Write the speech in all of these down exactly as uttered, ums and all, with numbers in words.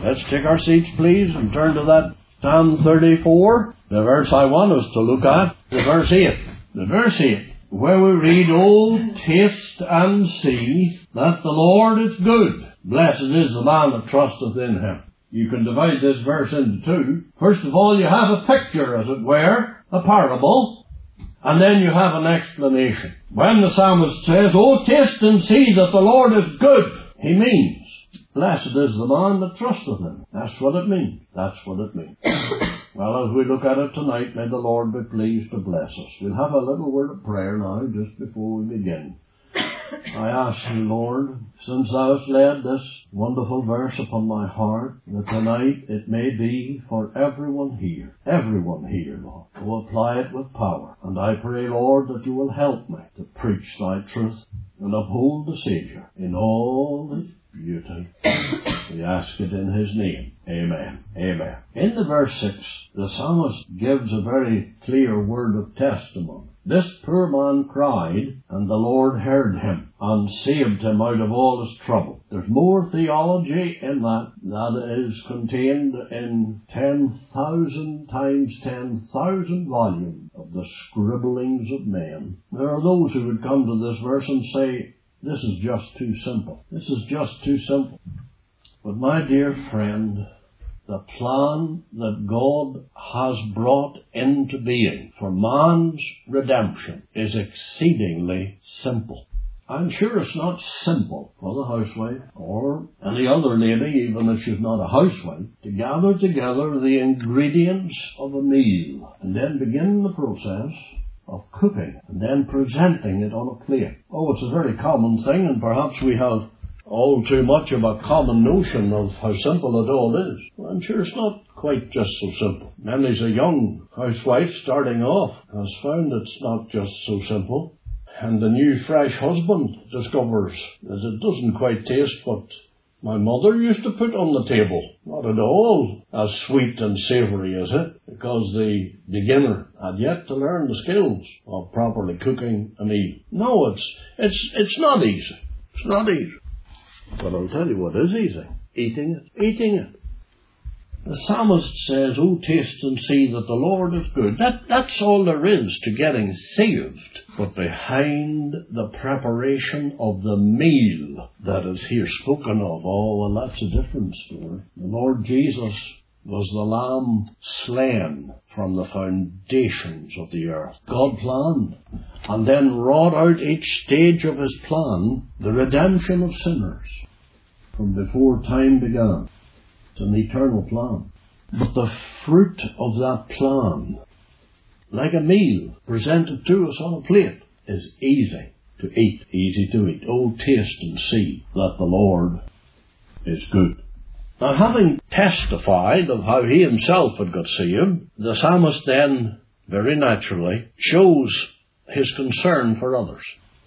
Let's take our seats, please, and turn to that Psalm thirty-four. The verse I want us to look at, the verse eight. The verse eight, where we read, "Oh, taste and see that the Lord is good. Blessed is the man that trusteth in him." You can divide this verse into two. First of all, you have a picture, as it were, a parable, and then you have an explanation. When the psalmist says, "Oh, taste and see that the Lord is good," he means, blessed is the man that trusteth him. That's what it means. That's what it means. Well, as we look at it tonight, may the Lord be pleased to bless us. We'll have a little word of prayer now, just before we begin. I ask you, Lord, since thou hast laid this wonderful verse upon my heart, that tonight it may be for everyone here, everyone here, Lord, to apply it with power. And I pray, Lord, that you will help me to preach thy truth and uphold the Saviour in all his beauty. We ask it in his name. Amen. Amen. In the verse six, the psalmist gives a very clear word of testimony. "This poor man cried, and the Lord heard him, and saved him out of all his trouble." There's more theology in that that is contained in ten thousand times ten thousand volumes of the scribblings of men. There are those who would come to this verse and say, this is just too simple. This is just too simple. But my dear friend, the plan that God has brought into being for man's redemption is exceedingly simple. I'm sure it's not simple for the housewife or any other lady, even if she's not a housewife, to gather together the ingredients of a meal and then begin the process of cooking and then presenting it on a plate. Oh, it's a very common thing, and perhaps we have all too much of a common notion of how simple it all is. Well, I'm sure it's not quite just so simple. Many's a young housewife starting off has found it's not just so simple. And the new fresh husband discovers that it doesn't quite taste what my mother used to put on the table. Not at all as sweet and savoury as it, because the beginner had yet to learn the skills of properly cooking a meal. No, it's, it's, it's not easy. It's not easy. But I'll tell you what is easy. Eating it. Eating it. The psalmist says, "Oh, taste and see that the Lord is good." That, that's all there is to getting saved. But behind the preparation of the meal that is here spoken of, oh, well, that's a different story. The Lord Jesus was the lamb slain from the foundations of the earth. God planned and then wrought out each stage of his plan, the redemption of sinners from before time began. It's an eternal plan. But the fruit of that plan, like a meal presented to us on a plate, is easy to eat. Easy to eat. Oh, taste and see that the Lord is good. Now, having testified of how he himself had got saved, the psalmist then, very naturally, shows his concern for others.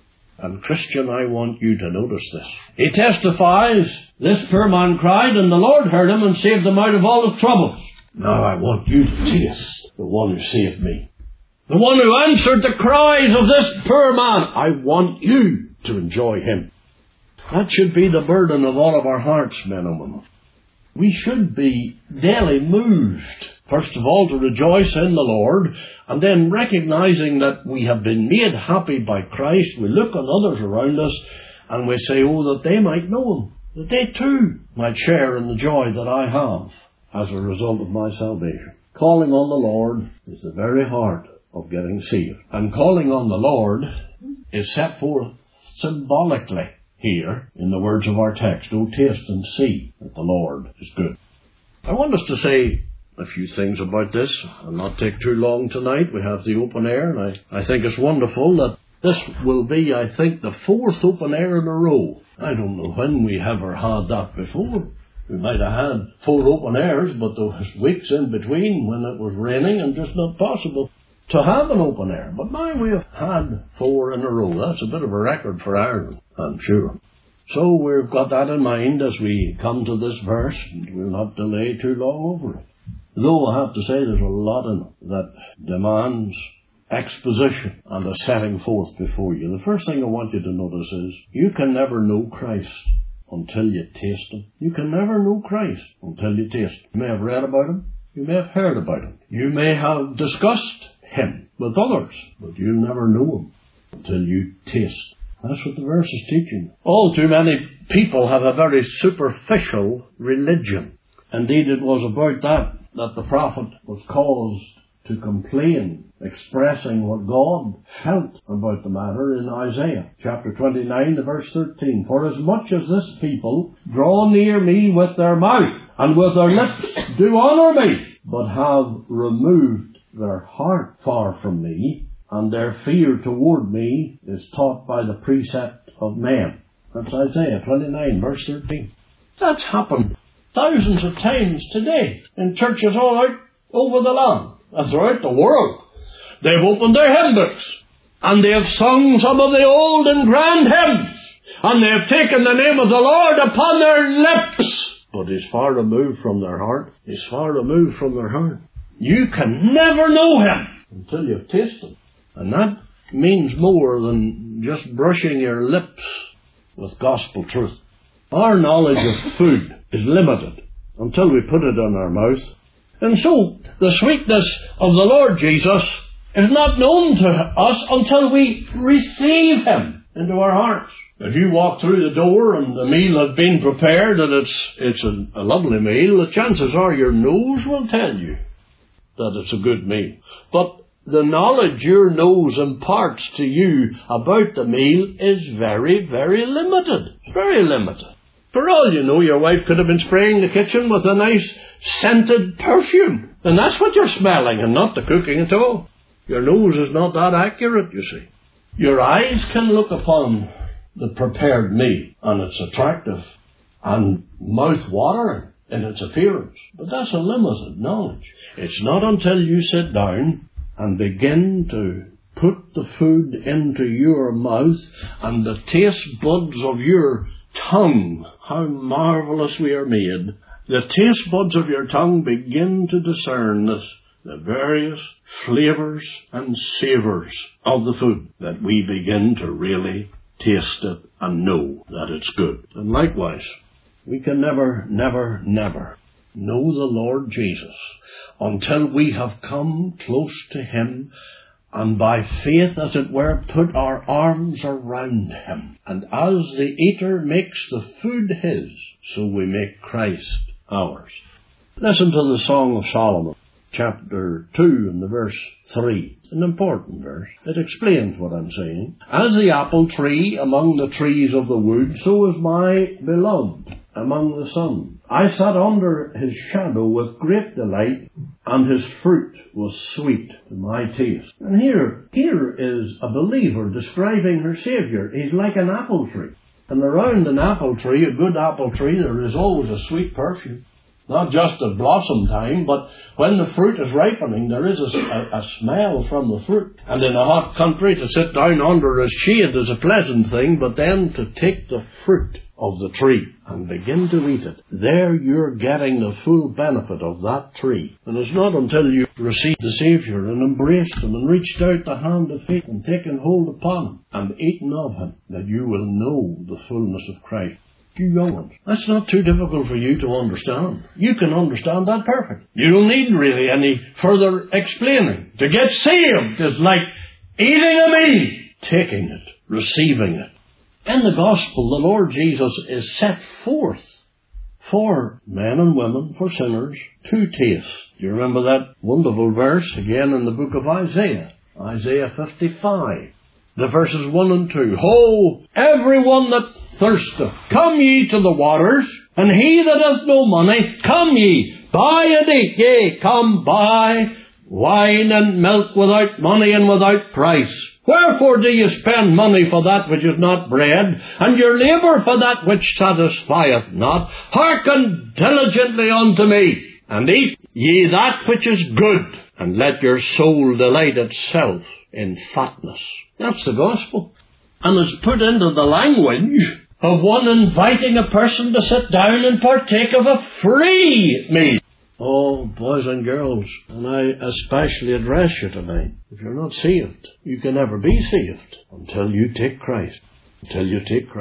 And Christian, I want you to notice this. He testifies, "This poor man cried, and the Lord heard him and saved him out of all his troubles." Now I want you to taste the one who saved me. The one who answered the cries of this poor man. I want you to enjoy him. That should be the burden of all of our hearts, men and women. We should be daily moved, first of all, to rejoice in the Lord, and then recognizing that we have been made happy by Christ. We look on others around us and we say, oh, that they might know him, that they too might share in the joy that I have as a result of my salvation. Calling on the Lord is the very heart of getting saved. And calling on the Lord is set forth symbolically here in the words of our text. Oh, taste and see that the Lord is good. I want us to say a few things about this. I'll not take too long tonight. We have the open air, and I, I think it's wonderful that this will be, I think, the fourth open air in a row. I don't know when we ever had that before. We might have had four open airs, but there was weeks in between when it was raining and just not possible to have an open air. But now we have had four in a row. That's a bit of a record for Ireland, I'm sure. So we've got that in mind as we come to this verse, and we'll not delay too long over it. Though I have to say there's a lot in it that demands exposition and a setting forth before you. The first thing I want you to notice is you can never know Christ until you taste Him. You can never know Christ until you taste Him. You may have read about Him. You may have heard about Him. You may have discussed Him with others, but you never know Him until you taste. That's what the verse is teaching. All too many people have a very superficial religion. Indeed, it was about that that the prophet was caused to complain, expressing what God felt about the matter in Isaiah chapter twenty-nine, verse thirteen. For as much as this people draw near me with their mouth, and with their lips do honour me, but have removed their heart far from me, and their fear toward me is taught by the precept of men. That's Isaiah twenty-nine, verse thirteen. That's happened thousands of times today in churches all out over the land and throughout the world. They've opened their hymn books, and they have sung some of the old and grand hymns, and they have taken the name of the Lord upon their lips. But He's far removed from their heart. He's far removed from their heart. You can never know Him until you've tasted Him. And that means more than just brushing your lips with gospel truth. Our knowledge of food is limited until we put it in our mouth. And so, the sweetness of the Lord Jesus is not known to us until we receive Him into our hearts. If you walk through the door and the meal has been prepared and it's it's a, a lovely meal, the chances are your nose will tell you that it's a good meal. But the knowledge your nose imparts to you about the meal is very, very limited. It's very limited. For all you know, your wife could have been spraying the kitchen with a nice scented perfume. And that's what you're smelling, and not the cooking at all. Your nose is not that accurate, you see. Your eyes can look upon the prepared meal, and it's attractive and mouth-watering in its appearance. But that's a limited knowledge. It's not until you sit down and begin to put the food into your mouth and the taste buds of your tongue, how marvellous we are made, the taste buds of your tongue begin to discern this, the various flavours and savours of the food, that we begin to really taste it and know that it's good. And likewise, we can never, never, never know the Lord Jesus until we have come close to Him and by faith, as it were, put our arms around Him. And as the eater makes the food his, so we make Christ ours. Listen to the Song of Solomon, chapter two and the verse three. It's an important verse. It explains what I'm saying. As the apple tree among the trees of the wood, so is my beloved among the sons. I sat under His shadow with great delight, and His fruit was sweet to my taste. And here, here is a believer describing her Saviour. He's like an apple tree. And around an apple tree, a good apple tree, there is always a sweet perfume. Not just at blossom time, but when the fruit is ripening, there is a, a, a smell from the fruit. And in a hot country, to sit down under a shade is a pleasant thing, but then to take the fruit of the tree and begin to eat it, there you're getting the full benefit of that tree. And it's not until you receive the Saviour and embraced Him and reached out the hand of faith and taken hold upon Him and eaten of Him that you will know the fullness of Christ. You young ones, that's not too difficult for you to understand. You can understand that perfect. You don't need really any further explaining. To get saved is like eating a meal, taking it, receiving it. In the gospel, the Lord Jesus is set forth for men and women, for sinners, to taste. Do you remember that wonderful verse again in the book of Isaiah? Isaiah fifty-five. The verses one and two. Ho, everyone that thirsteth, come ye to the waters, and he that hath no money, come ye, buy and eat. Yea, come buy wine and milk without money and without price. Wherefore do ye spend money for that which is not bread, and your labour for that which satisfieth not? Hearken diligently unto me, and eat ye that which is good, and let your soul delight itself in fatness. That's the gospel. And it's put into the language of one inviting a person to sit down and partake of a free meal. Oh, boys and girls, and I especially address you tonight. If you're not saved, you can never be saved until you take Christ. Until you take Christ.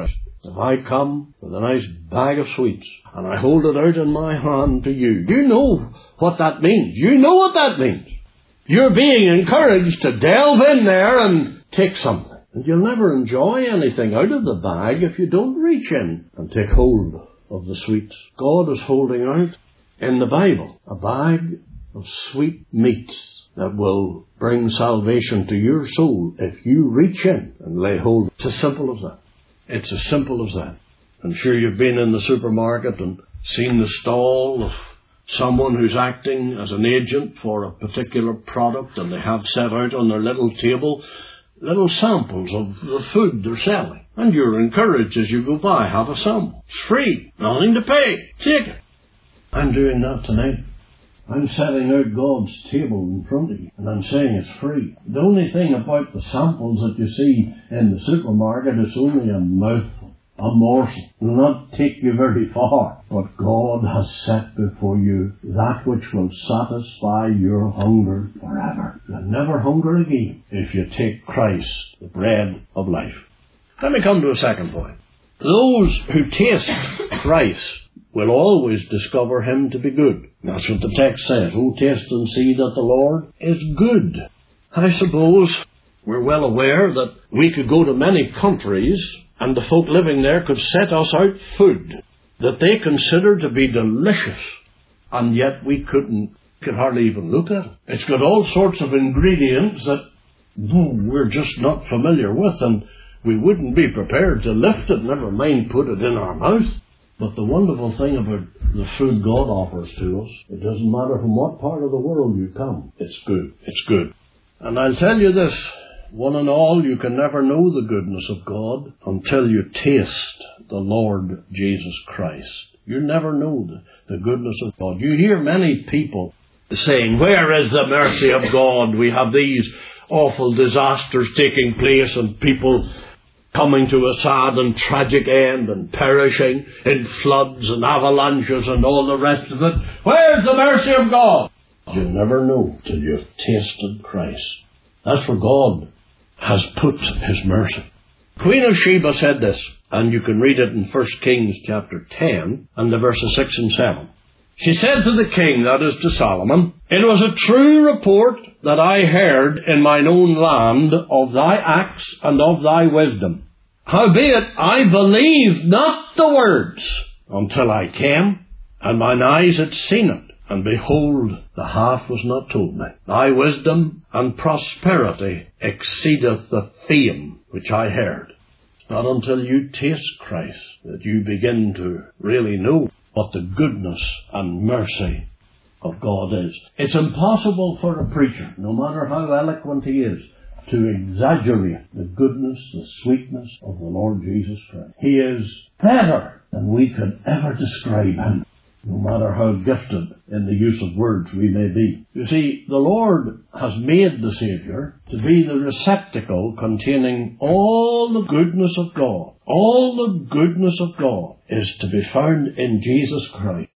If I come with a nice bag of sweets and I hold it out in my hand to you, you know what that means. You know what that means. You're being encouraged to delve in there and take something. And you'll never enjoy anything out of the bag if you don't reach in and take hold of the sweets. God is holding out in the Bible a bag of sweet meats that will bring salvation to your soul if you reach in and lay hold. It's as simple as that. It's as simple as that. I'm sure you've been in the supermarket and seen the stall of someone who's acting as an agent for a particular product, and they have set out on their little table little samples of the food they're selling. And you're encouraged as you go by, have a sample. It's free. Nothing to pay. Take it. I'm doing that tonight. I'm setting out God's table in front of you, and I'm saying it's free. The only thing about the samples that you see in the supermarket, it's only a mouthful, a morsel. It will not take you very far. But God has set before you that which will satisfy your hunger forever. You'll never hunger again if you take Christ, the bread of life. Let me come to a second point. Those who taste Christ will always discover him to be good. That's what the text says. Oh, taste and see that the Lord is good. I suppose we're well aware that we could go to many countries and the folk living there could set us out food that they consider to be delicious, and yet we couldn't, could hardly even look at it. It's got all sorts of ingredients that boom, we're just not familiar with, and we wouldn't be prepared to lift it, never mind put it in our mouth. But the wonderful thing about the food God offers to us, it doesn't matter from what part of the world you come, it's good. It's good. And I'll tell you this, one and all, you can never know the goodness of God until you taste the Lord Jesus Christ. You never know the, the goodness of God. You hear many people saying, where is the mercy of God? We have these awful disasters taking place and people coming to a sad and tragic end and perishing in floods and avalanches and all the rest of it. Where's the mercy of God? You'll never know till you've tasted Christ. That's where God has put his mercy. Queen of Sheba said this, and you can read it in First Kings chapter ten and the verses six and seven. She said to the king, that is to Solomon, it was a true report that I heard in mine own land of thy acts and of thy wisdom. Howbeit I believed not the words until I came, and mine eyes had seen it, and behold, the half was not told me. Thy wisdom and prosperity exceedeth the fame which I heard. It's not until you taste Christ that you begin to really know what the goodness and mercy of God is. It's impossible for a preacher, no matter how eloquent he is, to exaggerate the goodness, the sweetness of the Lord Jesus Christ. He is better than we could ever describe him, no matter how gifted in the use of words we may be. You see, the Lord has made the Saviour to be the receptacle containing all the goodness of God. All the goodness of God is to be found in Jesus Christ.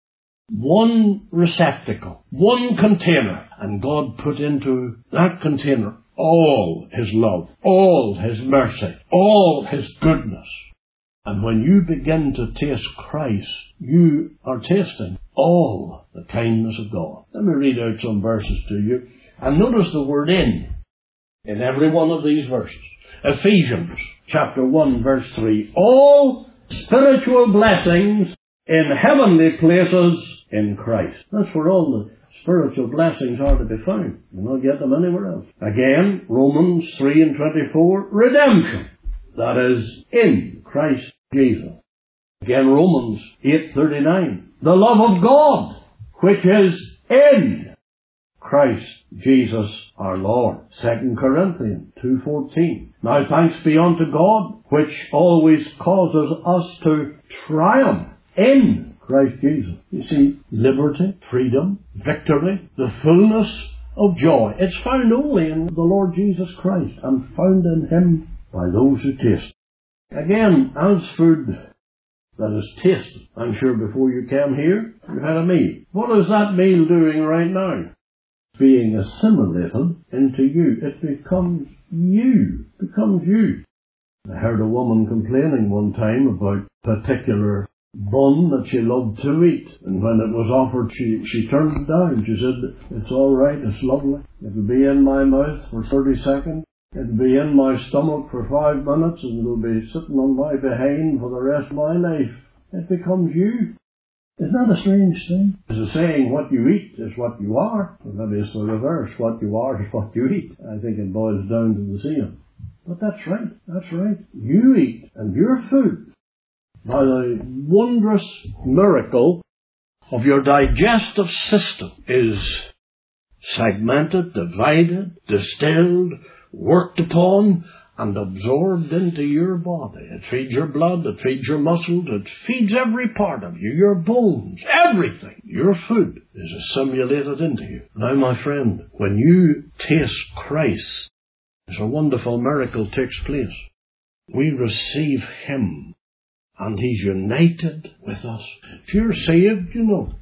One receptacle, one container, and God put into that container all his love, all his mercy, all his goodness. And when you begin to taste Christ, you are tasting all the kindness of God. Let me read out some verses to you. And notice the word in, in every one of these verses. Ephesians chapter one verse three. All spiritual blessings in heavenly places in Christ. That's where all the spiritual blessings are to be found. You'll not get them anywhere else. Again, Romans three and twenty-four, redemption. That is in Christ Jesus. Again, Romans eight thirty-nine, the love of God, which is in Christ Jesus our Lord. Second Corinthians two fourteen, now thanks be unto God, which always causes us to triumph in Christ Jesus. You see, liberty, freedom, victory, the fullness of joy. It's found only in the Lord Jesus Christ and found in him by those who taste. Again, as food that is tasted, I'm sure before you came here, you had a meal. What is that meal doing right now? Being assimilated into you. It becomes you. Becomes you. I heard a woman complaining one time about a particular bun that she loved to eat, and when it was offered, she, she turned it down. She said, it's all right, it's lovely. It'll be in my mouth for thirty seconds. It'll be in my stomach for five minutes, and it'll be sitting on my behind for the rest of my life. It becomes you. Isn't that a strange thing? It's a saying, what you eat is what you are. Or maybe it's the reverse, what you are is what you eat. I think it boils down to the same. But that's right, that's right. You eat, and your food, by the wondrous miracle of your digestive system, is segmented, divided, distilled, worked upon, and absorbed into your body. It feeds your blood, it feeds your muscles, it feeds every part of you, your bones, everything. Your food is assimilated into you. Now, my friend, when you taste Christ, there's a wonderful miracle takes place. We receive Him, and He's united with us. If you're saved, you know,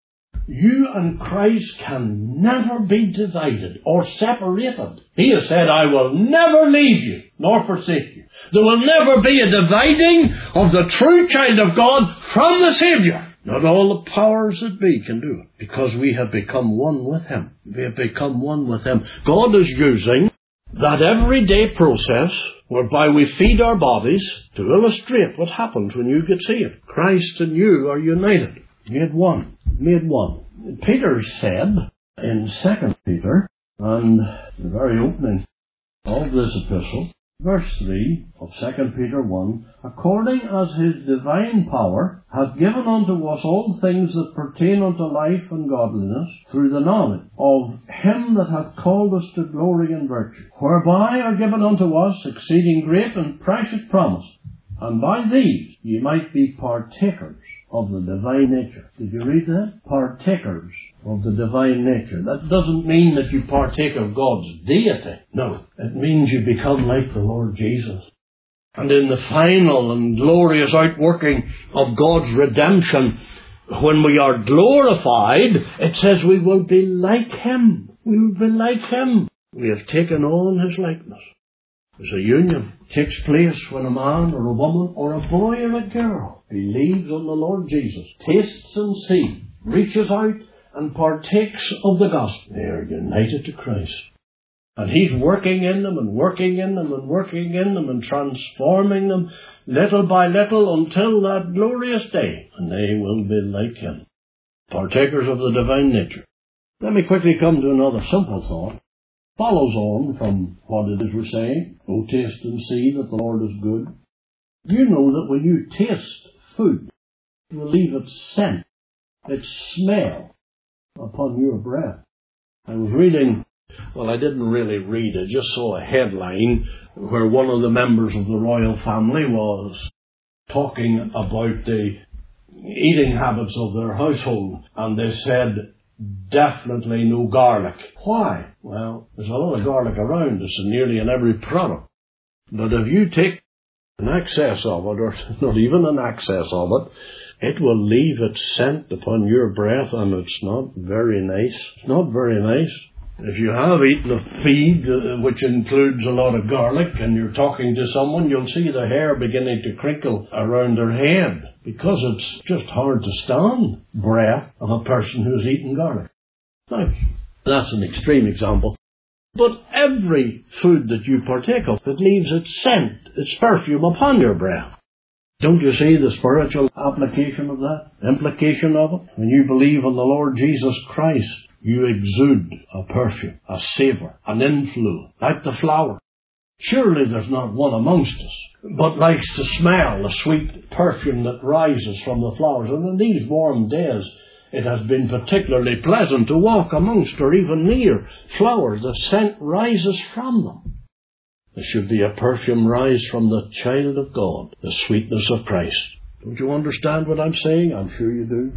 you and Christ can never be divided or separated. He has said, I will never leave you nor forsake you. There will never be a dividing of the true child of God from the Saviour. Not all the powers that be can do it, because we have become one with Him. We have become one with Him. God is using that everyday process whereby we feed our bodies to illustrate what happens when you get saved. Christ and you are united, made one, made one. Peter said in Second Peter, and the very opening of this epistle, verse three of Second Peter one, according as His divine power hath given unto us all things that pertain unto life and godliness, through the knowledge of Him that hath called us to glory and virtue, whereby are given unto us exceeding great and precious promise, and by these ye might be partakers of the divine nature. Did you read that? Partakers of the divine nature. That doesn't mean that you partake of God's deity. No, it means you become like the Lord Jesus. And in the final and glorious outworking of God's redemption, when we are glorified, it says we will be like Him. We will be like Him. We have taken on His likeness. There's a union takes place when a man or a woman or a boy or a girl believes on the Lord Jesus, tastes and sees, reaches out and partakes of the gospel. They are united to Christ. And He's working in them and working in them and working in them and transforming them little by little until that glorious day, and they will be like Him, partakers of the divine nature. Let me quickly come to another simple thought. Follows on from what it is we're saying. Oh, taste and see that the Lord is good. Do you know that when you taste food, it will leave its scent, its smell upon your breath? I was reading, well, I didn't really read it, just saw a headline where one of the members of the royal family was talking about the eating habits of their household, and they said, definitely no garlic. Why? Well, there's a lot of garlic around. It's nearly in every product. But if you take an excess of it, or not even an excess of it, it will leave its scent upon your breath, and it's not very nice. It's not very nice. If you have eaten a feed uh, which includes a lot of garlic, and you're talking to someone, you'll see the hair beginning to crinkle around their head, because it's just hard to stand breath of a person who's eaten garlic. Now, that's an extreme example. But every food that you partake of, it leaves its scent, its perfume upon your breath. Don't you see the spiritual application of that? Implication of it? When you believe in the Lord Jesus Christ, you exude a perfume, a savour, an influence, like the flower. Surely there's not one amongst us but likes to smell the sweet perfume that rises from the flowers. And in these warm days, it has been particularly pleasant to walk amongst or even near flowers. The scent rises from them. There should be a perfume rise from the child of God, the sweetness of Christ. Don't you understand what I'm saying? I'm sure you do.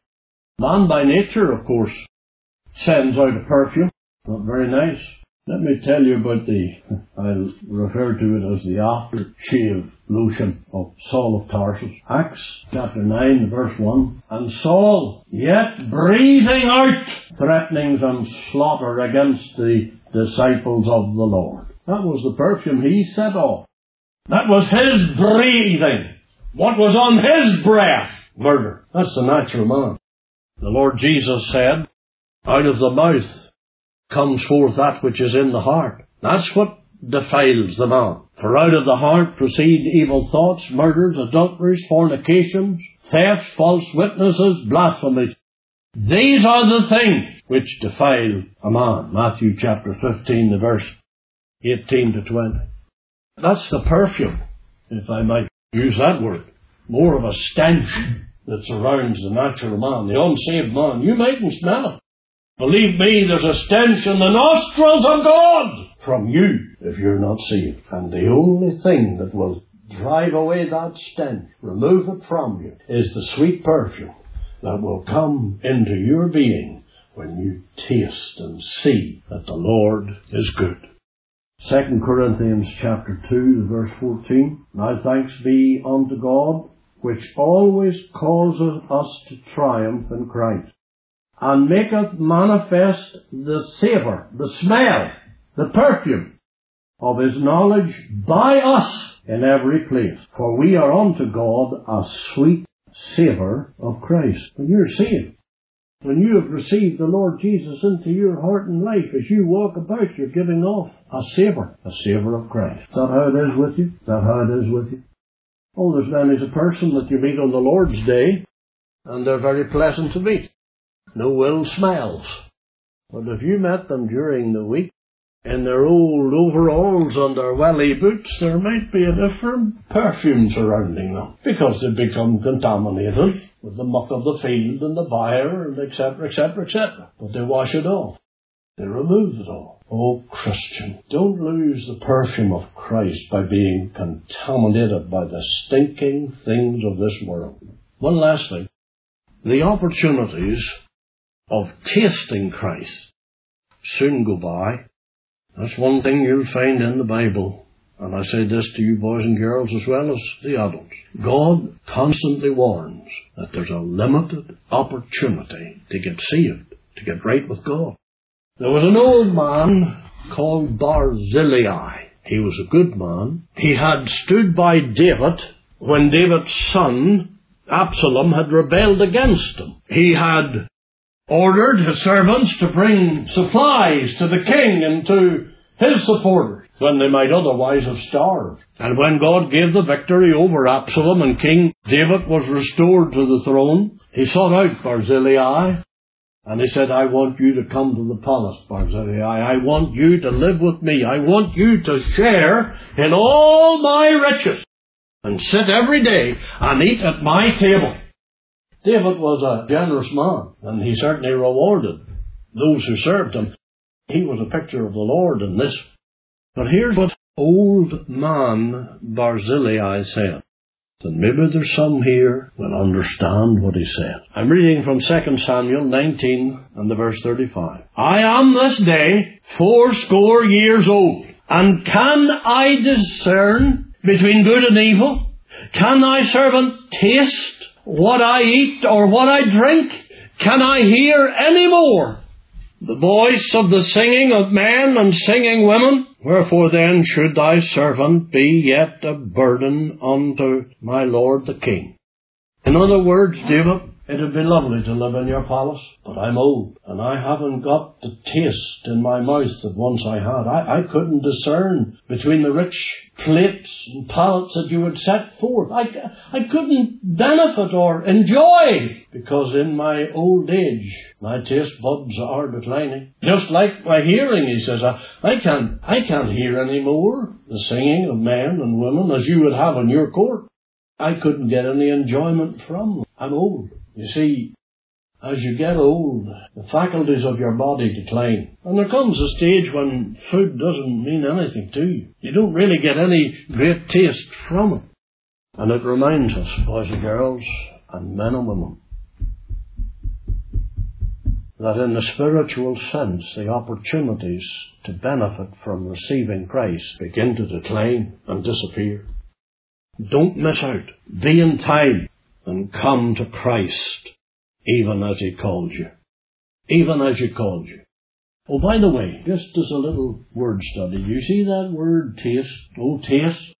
Man by nature, of course, sends out a perfume. Not very nice. Let me tell you about the, I'll refer to it as the aftershave lotion of Saul of Tarsus. Acts chapter nine, verse one. And Saul, yet breathing out threatenings and slaughter against the disciples of the Lord. That was the perfume he set off. That was his breathing. What was on his breath? Murder. That's the natural man. The Lord Jesus said, out of the mouth comes forth that which is in the heart. That's what defiles the man. For out of the heart proceed evil thoughts, murders, adulteries, fornications, thefts, false witnesses, blasphemies. These are the things which defile a man. Matthew chapter fifteen, the verse eighteen to twenty. That's the perfume, if I might use that word. More of a stench that surrounds the natural man, the unsaved man. You mightn't smell it. Believe me, there's a stench in the nostrils of God from you if you're not saved. And the only thing that will drive away that stench, remove it from you, is the sweet perfume that will come into your being when you taste and see that the Lord is good. Second Corinthians chapter two, verse fourteen. Now thanks be unto God, which always causeth us to triumph in Christ, and maketh manifest the savour, the smell, the perfume of his knowledge by us in every place. For we are unto God a sweet savour of Christ. When you're saved, when you have received the Lord Jesus into your heart and life, as you walk about, you're giving off a savour, a savour of Christ. Is that how it is with you? Is that how it is with you? Oh, there's many a person that you meet on the Lord's Day, and they're very pleasant to meet. No ill smells. But if you met them during the week, in their old overalls and their welly boots, there might be a different perfume surrounding them, because they become contaminated with the muck of the field and the byre, and et cetera, et cetera, et cetera. But they wash it off. They remove it all. Oh, Christian, don't lose the perfume of Christ by being contaminated by the stinking things of this world. One last thing. The opportunities of tasting Christ soon go by. That's one thing you'll find in the Bible. And I say this to you boys and girls as well as the adults. God constantly warns that there's a limited opportunity to get saved, to get right with God. There was an old man called Barzillai. He was a good man. He had stood by David when David's son, Absalom, had rebelled against him. He had ordered his servants to bring supplies to the king and to his supporters when they might otherwise have starved. And when God gave the victory over Absalom and King David was restored to the throne, he sought out Barzillai and he said, I want you to come to the palace, Barzillai. I want you to live with me. I want you to share in all my riches and sit every day and eat at my table. David was a generous man, and he certainly rewarded those who served him. He was a picture of the Lord in this. But here's what old man Barzillai said. And maybe there's some here will understand what he said. I'm reading from Second Samuel nineteen and the verse thirty-five. I am this day fourscore years old, and can I discern between good and evil? Can thy servant taste what I eat or what I drink? Can I hear any more the voice of the singing of men and singing women? Wherefore then should thy servant be yet a burden unto my lord the king? In other words, David, it would be lovely to live in your palace, but I'm old, and I haven't got the taste in my mouth that once I had. I, I couldn't discern between the rich plates and palates that you would set forth. I, I couldn't benefit or enjoy, because in my old age, my taste buds are declining. Just like my hearing, he says, I, I can't, I can't hear any more the singing of men and women as you would have in your court. I couldn't get any enjoyment from them. I'm old. You see, as you get old, the faculties of your body decline. And there comes a stage when food doesn't mean anything to you. You don't really get any great taste from it. And it reminds us, boys and girls, and men and women, that in the spiritual sense, the opportunities to benefit from receiving Christ begin to decline and disappear. Don't miss out. Be in time and come to Christ, even as He called you. Even as He called you. Oh, by the way, just as a little word study, you see that word taste? Oh, taste.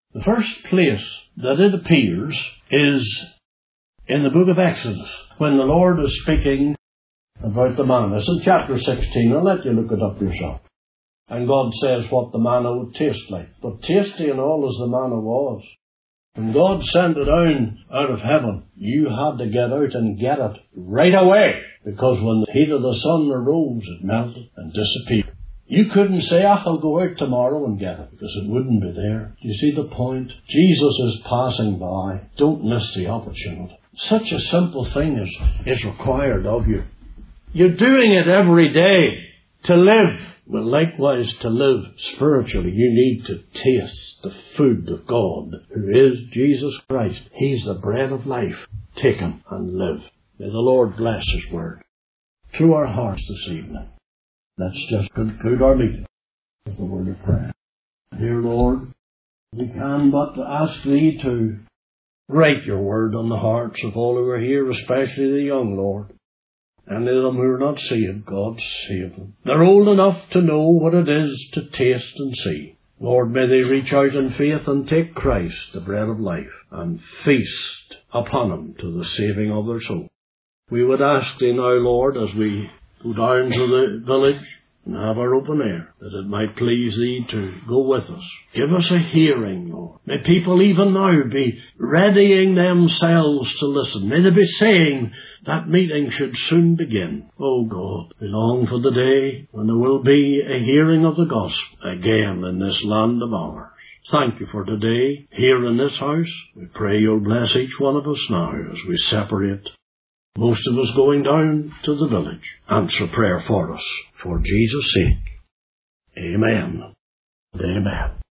The first place that it appears is in the book of Exodus, when the Lord is speaking about the manna. It's in chapter sixteen. I'll let you look it up yourself. And God says what the manna would taste like. But tasty and all as the manna was, when God sent it down out of heaven, you had to get out and get it right away. Because when the heat of the sun arose, it melted and disappeared. You couldn't say, ah, I'll go out tomorrow and get it, because it wouldn't be there. Do you see the point? Jesus is passing by. Don't miss the opportunity. Such a simple thing is, is required of you. You're doing it every day to live. Well, likewise, to live spiritually, you need to taste the food of God, who is Jesus Christ. He's the bread of life. Take him and live. May the Lord bless his word through our hearts this evening. Let's just conclude our meeting with the word of prayer. Dear Lord, we can but ask thee to write your word on the hearts of all who are here, especially the young, Lord. Any of them who are not saved, God save them. They're old enough to know what it is to taste and see. Lord, may they reach out in faith and take Christ, the bread of life, and feast upon him to the saving of their soul. We would ask thee now, Lord, as we go down to the village and have our open air, that it might please thee to go with us. Give us a hearing, Lord. May people even now be readying themselves to listen. May they be saying that meeting should soon begin. Oh God, we long for the day when there will be a hearing of the gospel again in this land of ours. Thank you for today here in this house. We pray you'll bless each one of us now as we separate. Most of us going down to the village. Answer prayer for us, for Jesus' sake. Amen. Amen.